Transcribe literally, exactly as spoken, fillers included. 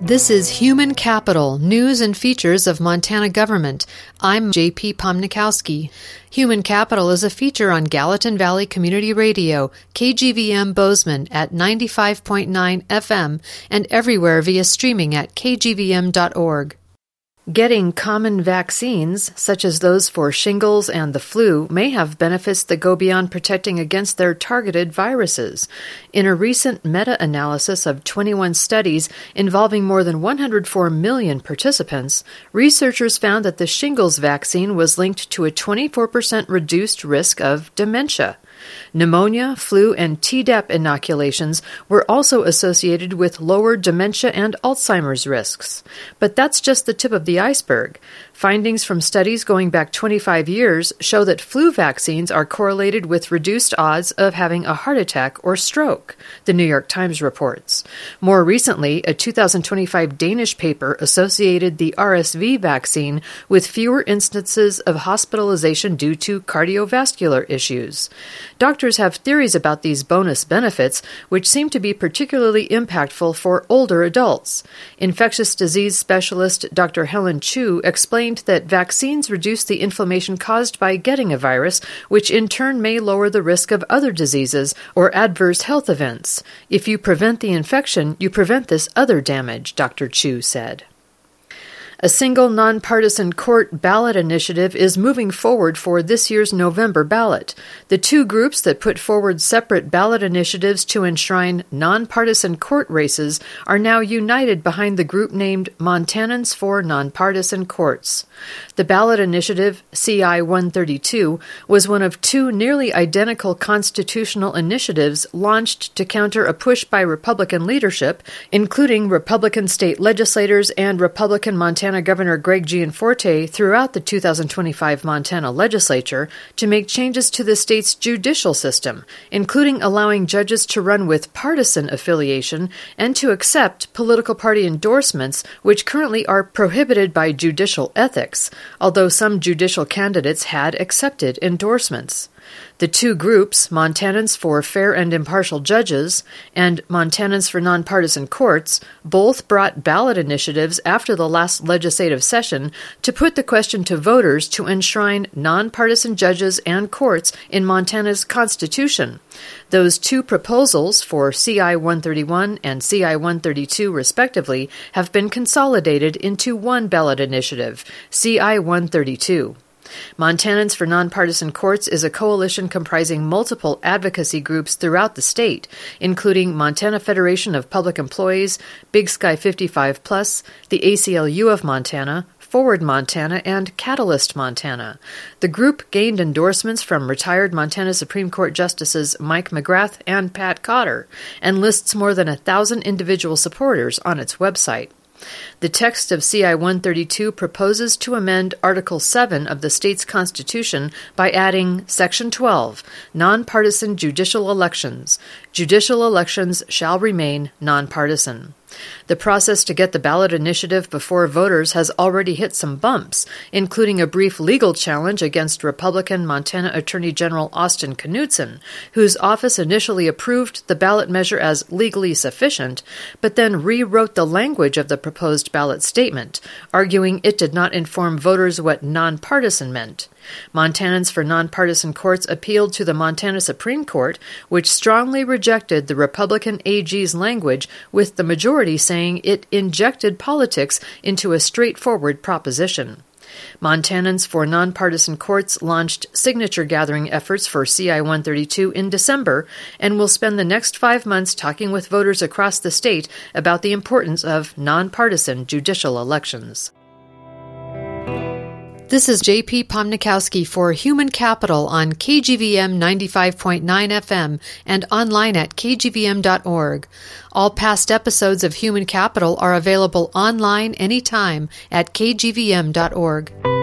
This is Human Capital, News and Features of Montana Government. I'm J P Pomnikowski. Human Capital is a feature on Gallatin Valley Community Radio, K G V M Bozeman at ninety-five point nine F M, and everywhere via streaming at k g v m dot org. Getting common vaccines, such as those for shingles and the flu, may have benefits that go beyond protecting against their targeted viruses. In a recent meta-analysis of twenty-one studies involving more than one hundred four million participants, researchers found that the shingles vaccine was linked to a twenty-four percent reduced risk of dementia. Pneumonia, flu, and Tdap inoculations were also associated with lower dementia and Alzheimer's risks. But that's just the tip of the iceberg. Findings from studies going back twenty-five years show that flu vaccines are correlated with reduced odds of having a heart attack or stroke, the New York Times reports. More recently, a two thousand twenty-five Danish paper associated the R S V vaccine with fewer instances of hospitalization due to cardiovascular issues. Doctors have theories about these bonus benefits, which seem to be particularly impactful for older adults. Infectious disease specialist Doctor Helen Chu explained that vaccines reduce the inflammation caused by getting a virus, which in turn may lower the risk of other diseases or adverse health events. If you prevent the infection, you prevent this other damage, Doctor Chu said. A single nonpartisan court ballot initiative is moving forward for this year's November ballot. The two groups that put forward separate ballot initiatives to enshrine nonpartisan court races are now united behind the group named Montanans for Nonpartisan Courts. The ballot initiative, C I one thirty-two, was one of two nearly identical constitutional initiatives launched to counter a push by Republican leadership, including Republican state legislators and Republican Montana Governor Greg Gianforte throughout the two thousand twenty-five Montana legislature, to make changes to the state's judicial system, including allowing judges to run with partisan affiliation and to accept political party endorsements, which currently are prohibited by judicial ethics, although some judicial candidates had accepted endorsements. The two groups, Montanans for Fair and Impartial Judges and Montanans for Nonpartisan Courts, both brought ballot initiatives after the last legislative session to put the question to voters to enshrine nonpartisan judges and courts in Montana's Constitution. Those two proposals for C I one thirty-one and C I one thirty-two, respectively, have been consolidated into one ballot initiative, C I one thirty-two. Montanans for Nonpartisan Courts is a coalition comprising multiple advocacy groups throughout the state, including Montana Federation of Public Employees, Big Sky fifty-five plus, the A C L U of Montana, Forward Montana, and Catalyst Montana. The group gained endorsements from retired Montana Supreme Court Justices Mike McGrath and Pat Cotter, and lists more than a thousand individual supporters on its website. The text of C I one thirty-two proposes to amend Article seven of the state's constitution by adding Section twelve, Nonpartisan Judicial Elections. Judicial elections shall remain nonpartisan. The process to get the ballot initiative before voters has already hit some bumps, including a brief legal challenge against Republican Montana Attorney General Austin Knudsen, whose office initially approved the ballot measure as legally sufficient, but then rewrote the language of the proposed ballot statement, arguing it did not inform voters what nonpartisan meant. Montanans for Nonpartisan Courts appealed to the Montana Supreme Court, which strongly rejected the Republican A G's language, with the majority saying it injected politics into a straightforward proposition. Montanans for Nonpartisan Courts launched signature-gathering efforts for C I one thirty-two in December and will spend the next five months talking with voters across the state about the importance of nonpartisan judicial elections. This is J P Pomnikowski for Human Capital on K G V M ninety-five point nine F M and online at k g v m dot org. All past episodes of Human Capital are available online anytime at k g v m dot org.